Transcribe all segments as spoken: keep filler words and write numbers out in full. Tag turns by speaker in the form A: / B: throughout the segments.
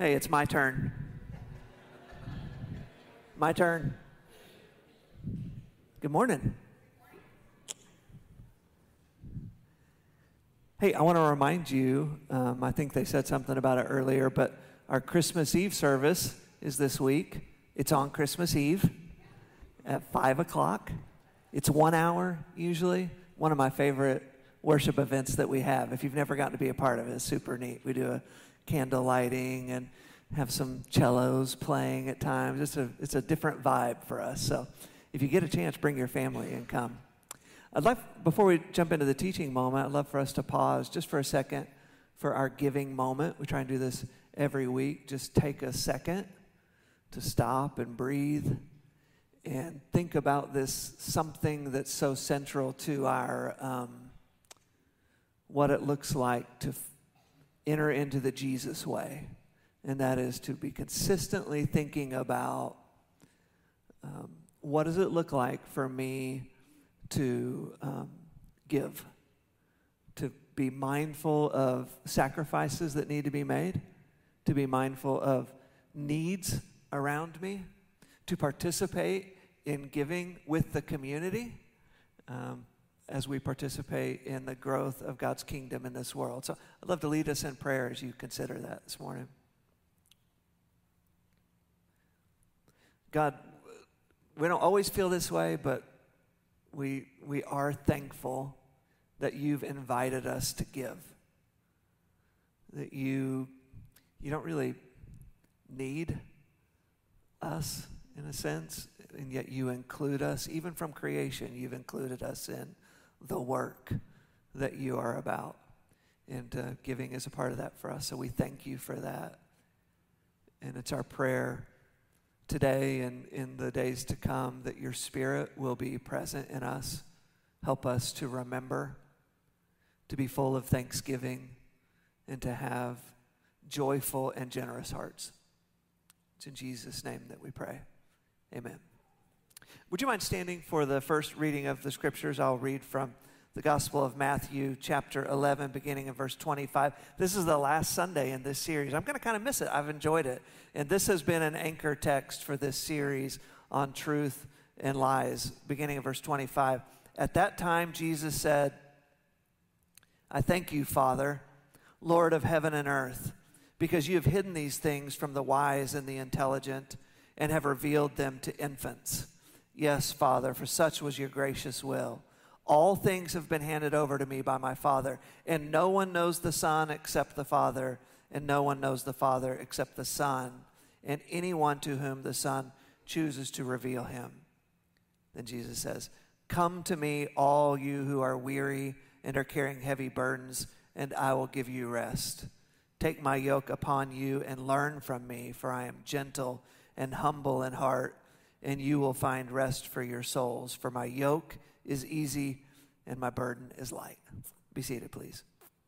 A: Hey, it's my turn. My turn. Good morning. Hey, I want to remind you, um, I think they said something about it earlier, but our Christmas Eve service is this week. It's on Christmas Eve at five o'clock. It's one hour usually. One of my favorite worship events that we have. If you've never gotten to be a part of it, it's super neat. We do a candle lighting and have some cellos playing at times. It's a, it's a different vibe for us. So if you get a chance, bring your family and come. I'd like, before we jump into the teaching moment, I'd love for us to pause just for a second for our giving moment. We try and do this every week. Just take a second to stop and breathe and think about this, something that's so central to our, um, what it looks like to f- enter into the Jesus way. And that is to be consistently thinking about um, what does it look like for me to um, give, to be mindful of sacrifices that need to be made, to be mindful of needs around me, to participate in giving with the community um, as we participate in the growth of God's kingdom in this world. So I'd love to lead us in prayer as you consider that this morning. God, we don't always feel this way, but we we are thankful that you've invited us to give. That you you don't really need us in a sense, and yet you include us. Even from creation, you've included us in the work that you are about. And uh, giving is a part of that for us. So we thank you for that. And it's our prayer today and in the days to come that your Spirit will be present in us. Help us to remember, to be full of thanksgiving, and to have joyful and generous hearts. It's in Jesus' name that we pray. Amen. Would you mind standing for the first reading of the scriptures? I'll read from the Gospel of Matthew, chapter eleven, beginning in verse twenty-five. This is the last Sunday in this series. I'm going to kind of miss it. I've enjoyed it. And this has been an anchor text for this series on truth and lies, beginning in verse twenty-five. At that time, Jesus said, I thank you, Father, Lord of heaven and earth, because you have hidden these things from the wise and the intelligent and have revealed them to infants. Yes, Father, for such was your gracious will. All things have been handed over to me by my Father, and no one knows the Son except the Father, and no one knows the Father except the Son, and anyone to whom the Son chooses to reveal him. Then Jesus says, come to me, all you who are weary and are carrying heavy burdens, and I will give you rest. Take my yoke upon you and learn from me, for I am gentle and humble in heart, and you will find rest for your souls. For my yoke is easy and my burden is light. Be seated, please.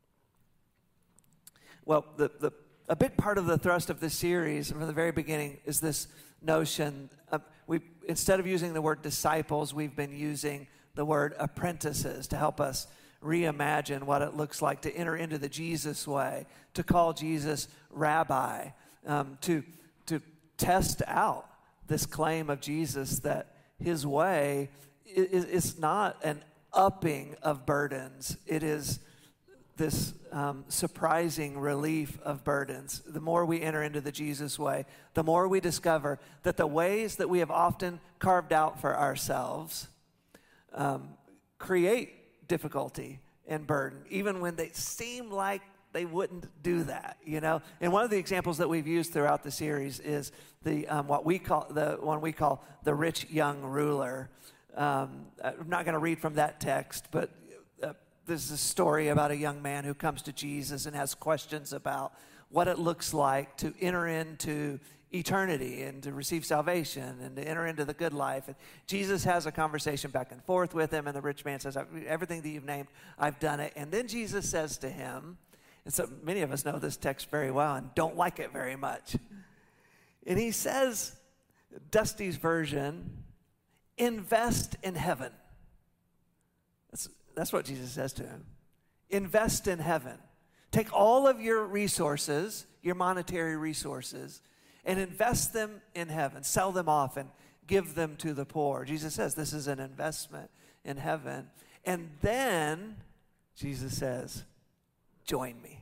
A: Well, the, the a big part of the thrust of this series from the very beginning is this notion of, we instead of using the word disciples, we've been using the word apprentices to help us reimagine what it looks like to enter into the Jesus way, to call Jesus rabbi, um, to to test out this claim of Jesus that his way is, is not an upping of burdens. It is this um, surprising relief of burdens. The more we enter into the Jesus way, the more we discover that the ways that we have often carved out for ourselves um, create difficulty and burden, even when they seem like they wouldn't do that, you know. And one of the examples that we've used throughout the series is the um, what we call the one we call the rich young ruler. Um, I'm not going to read from that text, but uh, this is a story about a young man who comes to Jesus and has questions about what it looks like to enter into eternity and to receive salvation and to enter into the good life. And Jesus has a conversation back and forth with him, and the rich man says, everything that you've named, I've done it. And then Jesus says to him, and so many of us know this text very well and don't like it very much. And he says, Dusty's version, invest in heaven. That's, that's what Jesus says to him. Invest in heaven. Take all of your resources, your monetary resources, and invest them in heaven. Sell them off and give them to the poor. Jesus says this is an investment in heaven. And then Jesus says, join me.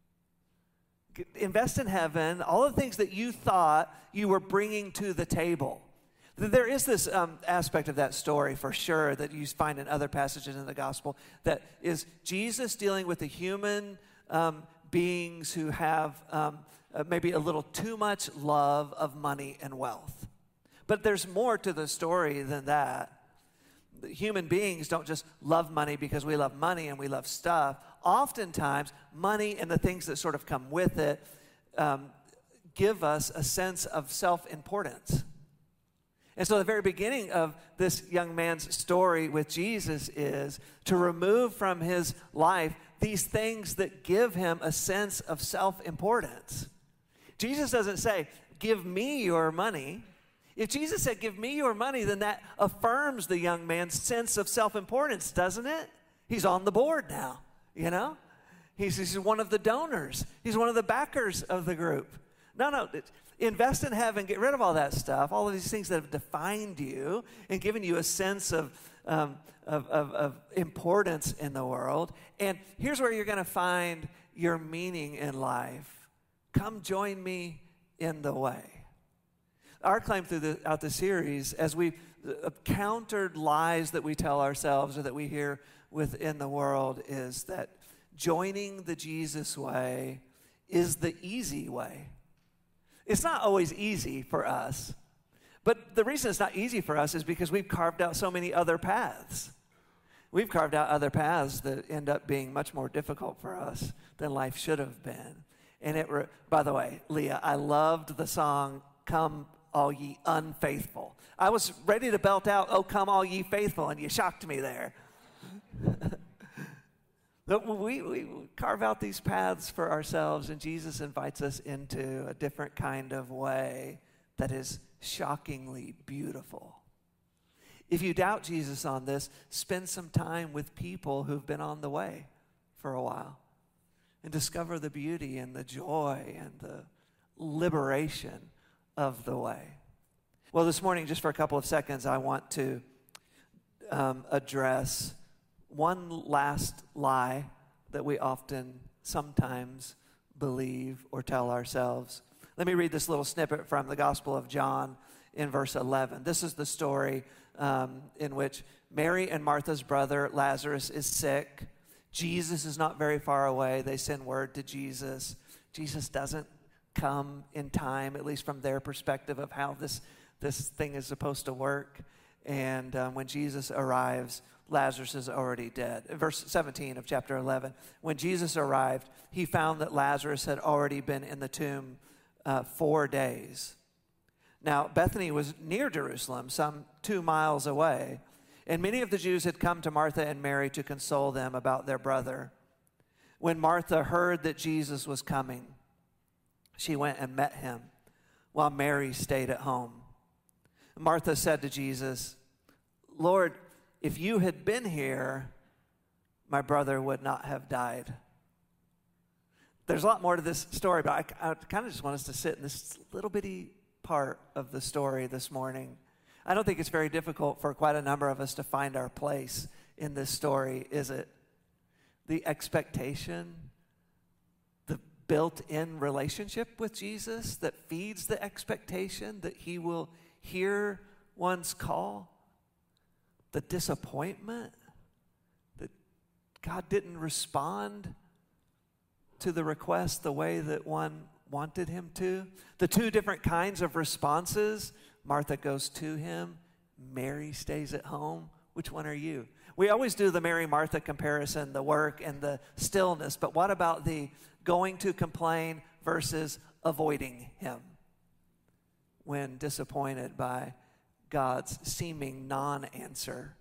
A: Invest in heaven, all the things that you thought you were bringing to the table. There is this um, aspect of that story for sure that you find in other passages in the gospel that is Jesus dealing with the human um, beings who have um, uh, maybe a little too much love of money and wealth. But there's more to the story than that. Human beings don't just love money because we love money and we love stuff. Oftentimes, money and the things that sort of come with it um, give us a sense of self-importance. And so the very beginning of this young man's story with Jesus is to remove from his life these things that give him a sense of self-importance. Jesus doesn't say, give me your money. If Jesus said, give me your money, then that affirms the young man's sense of self-importance, doesn't it? He's on the board now, you know? He's, he's one of the donors. He's one of the backers of the group. No, no, invest in heaven, get rid of all that stuff, all of these things that have defined you and given you a sense of, um, of, of, of importance in the world. And here's where you're going to find your meaning in life. Come join me in the way. Our claim throughout the series, as we've countered lies that we tell ourselves or that we hear within the world, is that joining the Jesus way is the easy way. It's not always easy for us, but the reason it's not easy for us is because we've carved out so many other paths. We've carved out other paths that end up being much more difficult for us than life should have been. And it, re- by the way, Leah, I loved the song, Come All Ye Unfaithful. I was ready to belt out, oh, come all ye faithful, and you shocked me there. we, we carve out these paths for ourselves, and Jesus invites us into a different kind of way that is shockingly beautiful. If you doubt Jesus on this, spend some time with people who've been on the way for a while and discover the beauty and the joy and the liberation of the way. Well, this morning, just for a couple of seconds, I want to um, address one last lie that we often sometimes believe or tell ourselves. Let me read this little snippet from the Gospel of John in verse eleven. This is the story um, in which Mary and Martha's brother Lazarus is sick. Jesus is not very far away. They send word to Jesus. Jesus doesn't come in time, at least from their perspective of how this, this thing is supposed to work. And um, when Jesus arrives, Lazarus is already dead. Verse seventeen of chapter eleven, when Jesus arrived, he found that Lazarus had already been in the tomb uh, four days. Now, Bethany was near Jerusalem, some two miles away, and many of the Jews had come to Martha and Mary to console them about their brother. When Martha heard that Jesus was coming, she went and met him, while Mary stayed at home. Martha said to Jesus, Lord, if you had been here, my brother would not have died. There's a lot more to this story, but I, I kind of just want us to sit in this little bitty part of the story this morning. I don't think it's very difficult for quite a number of us to find our place in this story, is it? The expectation, the built-in relationship with Jesus that feeds the expectation that he will hear one's call, the disappointment that God didn't respond to the request the way that one wanted him to, the two different kinds of responses. Martha goes to him, Mary stays at home. Which one are you? We always do the Mary-Martha comparison, the work and the stillness, but what about the going to complain versus avoiding him when disappointed by God's seeming non-answer?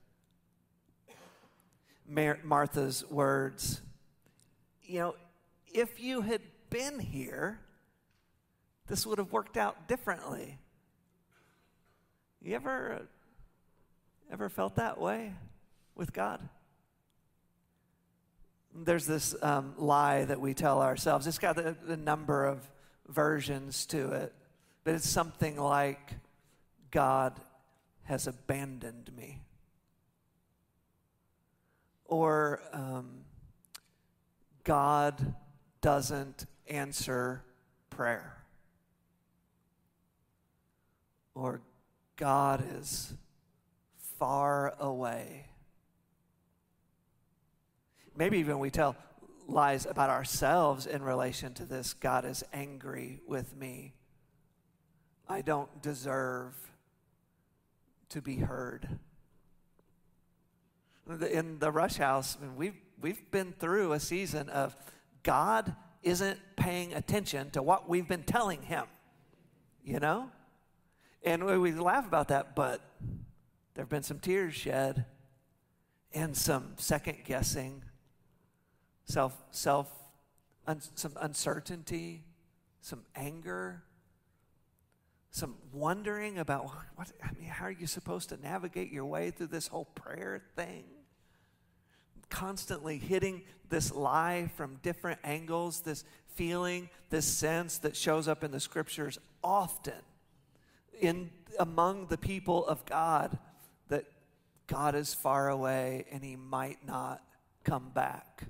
A: Mar- Martha's words, you know, if you had been here, this would have worked out differently. You ever, ever felt that way with God? There's this um, lie that we tell ourselves. It's got a, a number of versions to it, but it's something like, God has abandoned me. Or um, God doesn't answer prayer. Or God is far away. Maybe even we tell lies about ourselves in relation to this. God is angry with me. I don't deserve to be heard. In the Rush House, I mean, we've, we've been through a season of God isn't paying attention to what we've been telling him, you know? And we, we laugh about that, but there have been some tears shed and some second guessing, self, self, un, some uncertainty, some anger, some wondering about what, I mean, how are you supposed to navigate your way through this whole prayer thing? Constantly hitting this lie from different angles, this feeling, this sense that shows up in the scriptures often in among the people of God, that God is far away and he might not come back.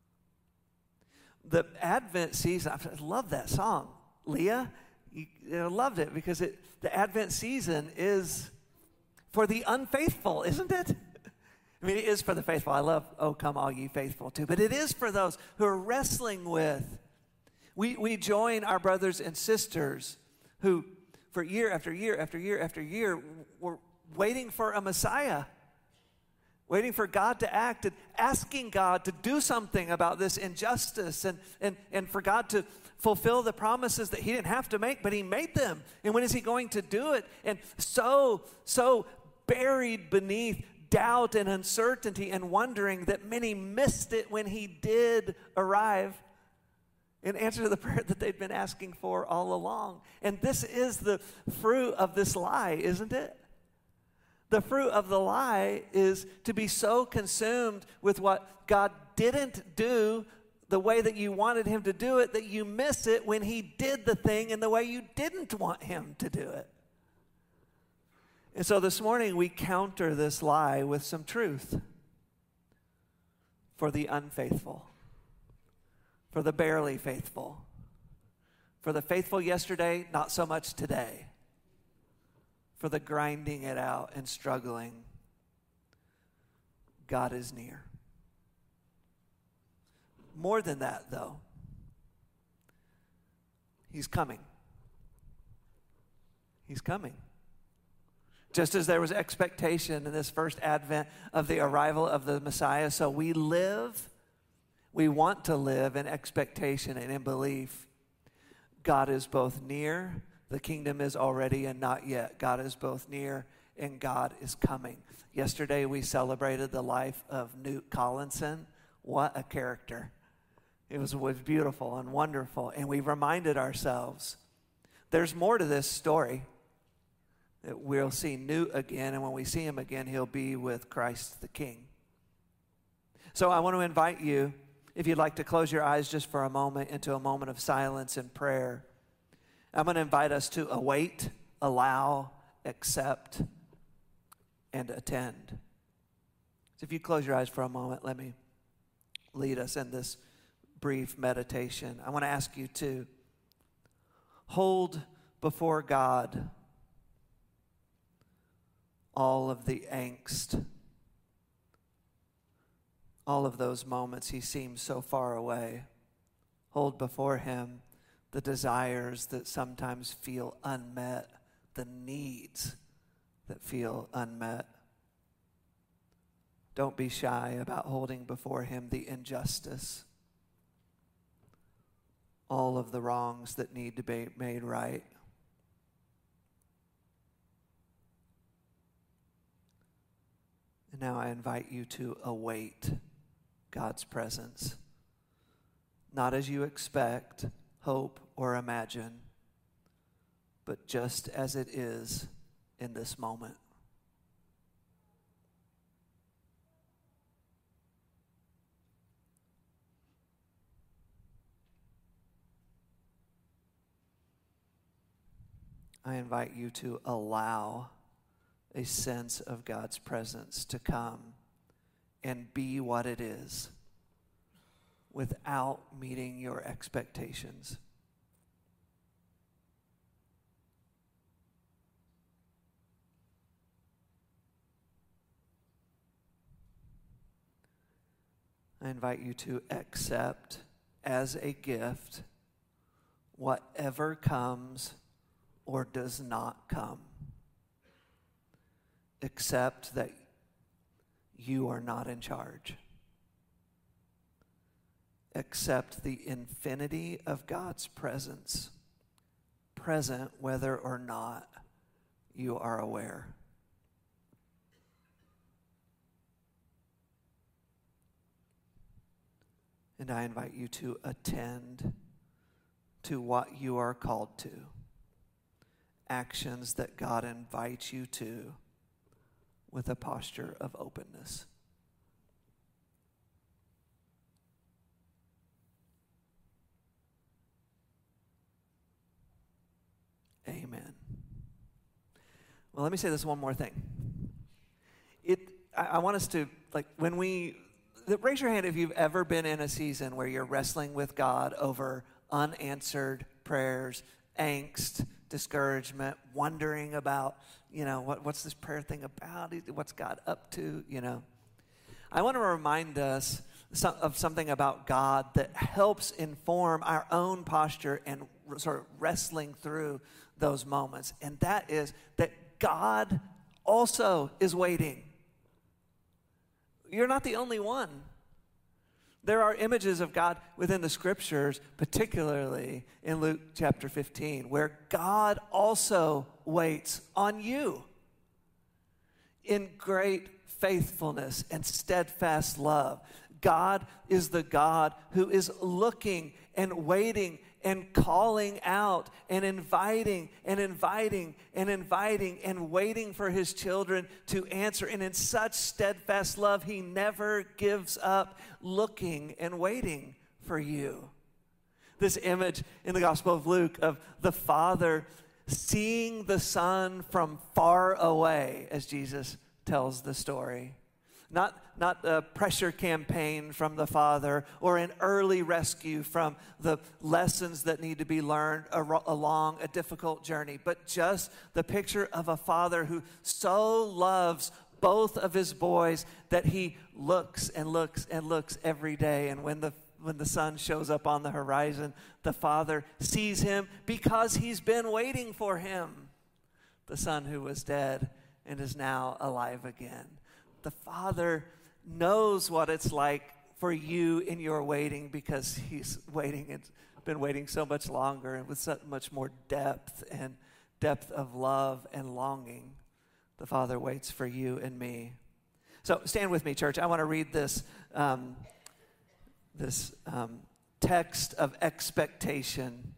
A: The Advent season, I love that song. Leah, you, you loved it because it, the Advent season is for the unfaithful, isn't it? I mean, it is for the faithful. I love, oh, come all ye faithful too. But it is for those who are wrestling with. We, we join our brothers and sisters who, for year after year after year after year, were waiting for a Messiah, waiting for God to act and asking God to do something about this injustice and, and, and for God to fulfill the promises that he didn't have to make, but he made them. And when is he going to do it? And so, so buried beneath doubt and uncertainty and wondering that many missed it when he did arrive in answer to the prayer that they'd been asking for all along. And this is the fruit of this lie, isn't it? The fruit of the lie is to be so consumed with what God didn't do the way that you wanted him to do it that you miss it when he did the thing in the way you didn't want him to do it. And so this morning we counter this lie with some truth for the unfaithful, for the barely faithful, for the faithful yesterday, not so much today, for the grinding it out and struggling. God is near. More than that, though, he's coming. He's coming. Just as there was expectation in this first advent of the arrival of the Messiah, so we live, we want to live in expectation and in belief. God is both near, the kingdom is already and not yet. God is both near and God is coming. Yesterday we celebrated the life of Newt Collinson. What a character. It was, was beautiful and wonderful. And we reminded ourselves there's more to this story. That we'll see Newt again, and when we see him again, he'll be with Christ the King. So I want to invite you, if you'd like to close your eyes just for a moment, into a moment of silence and prayer. I'm going to invite us to await, allow, accept, and attend. So if you close your eyes for a moment, let me lead us in this brief meditation. I want to ask you to hold before God all of the angst, all of those moments he seems so far away. Hold before him the desires that sometimes feel unmet, the needs that feel unmet. Don't be shy about holding before him the injustice, all of the wrongs that need to be made right. And now I invite you to await God's presence, not as you expect, hope, or imagine, but just as it is in this moment. I invite you to allow a sense of God's presence to come and be what it is without meeting your expectations. I invite you to accept as a gift whatever comes or does not come. Accept that you are not in charge. Accept the infinity of God's presence, present whether or not you are aware. And I invite you to attend to what you are called to, actions that God invites you to with a posture of openness. Amen. Well, let me say this one more thing. It, I, I want us to, like, when we, raise your hand if you've ever been in a season where you're wrestling with God over unanswered prayers, angst, discouragement, wondering about, you know, what, what's this prayer thing about? What's God up to, you know? I want to remind us some, of something about God that helps inform our own posture and sort of wrestling through those moments. And that is that God also is waiting. You're not the only one. There are images of God within the scriptures, particularly in Luke chapter fifteen, where God also waits on you in great faithfulness and steadfast love. God is the God who is looking and waiting and calling out and inviting and inviting and inviting and waiting for his children to answer. And in such steadfast love, he never gives up looking and waiting for you. This image in the Gospel of Luke of the Father seeing the Son from far away, as Jesus tells the story. Not, not a pressure campaign from the Father or an early rescue from the lessons that need to be learned ar- along a difficult journey, but just the picture of a father who so loves both of his boys that he looks and looks and looks every day. And when the when the son shows up on the horizon, the Father sees him because he's been waiting for him. The son who was dead and is now alive again. The Father knows what it's like for you in your waiting because he's waiting and been waiting so much longer and with so much more depth and depth of love and longing. The Father waits for you and me. So stand with me, church. I want to read this, um, this um, text of expectation,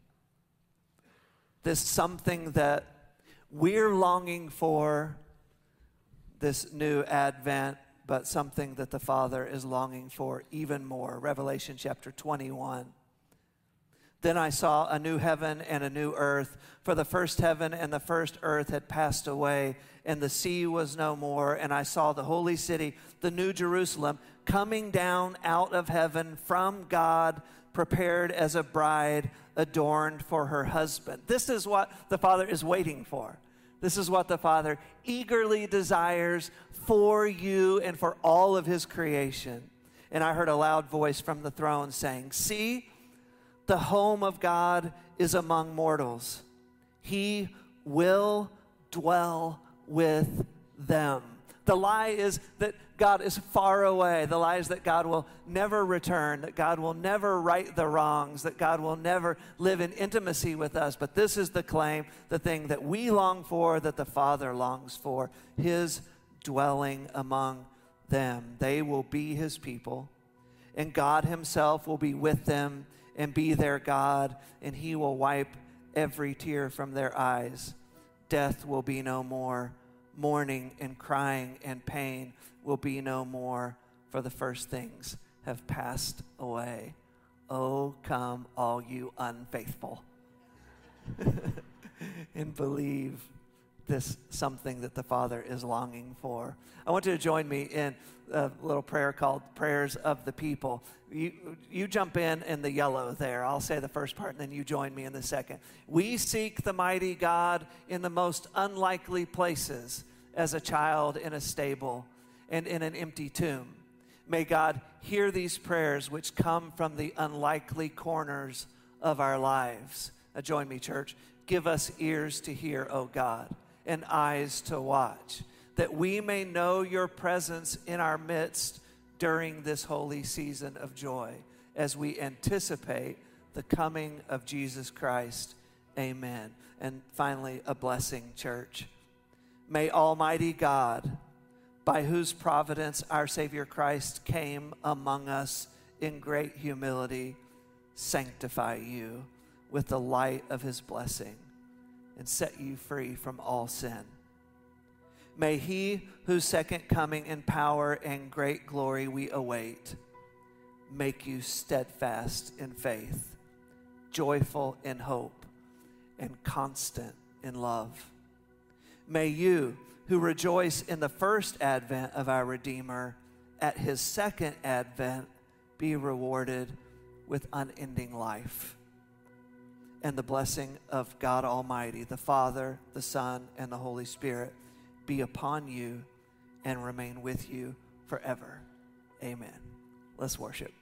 A: this something that we're longing for this new Advent, but something that the Father is longing for even more. Revelation chapter twenty-one. Then I saw a new heaven and a new earth, for the first heaven and the first earth had passed away, and the sea was no more. And I saw the holy city, the new Jerusalem, coming down out of heaven from God, prepared as a bride adorned for her husband. This is what the Father is waiting for. This is what the Father eagerly desires for you and for all of his creation. And I heard a loud voice from the throne saying, "See, the home of God is among mortals. He will dwell with them." The lie is that God is far away. The lie is that God will never return, that God will never right the wrongs, that God will never live in intimacy with us. But this is the claim, the thing that we long for, that the Father longs for, his dwelling among them. They will be his people, and God himself will be with them and be their God, and he will wipe every tear from their eyes. Death will be no more. Mourning and crying and pain will be no more, for the first things have passed away. Oh, come all you unfaithful. and believe this something that the Father is longing for. I want you to join me in a little prayer called Prayers of the People. You, you jump in in the yellow there. I'll say the first part, and then you join me in the second. We seek the mighty God in the most unlikely places, as a child in a stable and in an empty tomb. May God hear these prayers which come from the unlikely corners of our lives. Now join me, church. Give us ears to hear, O God, and eyes to watch, that we may know your presence in our midst during this holy season of joy as we anticipate the coming of Jesus Christ. Amen. And finally, a blessing, church. May Almighty God, by whose providence our Savior Christ came among us in great humility, sanctify you with the light of his blessing and set you free from all sin. May he whose second coming in power and great glory we await make you steadfast in faith, joyful in hope, and constant in love. May you, who rejoice in the first advent of our Redeemer, at his second advent be rewarded with unending life. And the blessing of God Almighty, the Father, the Son, and the Holy Spirit be upon you and remain with you forever. Amen. Let's worship.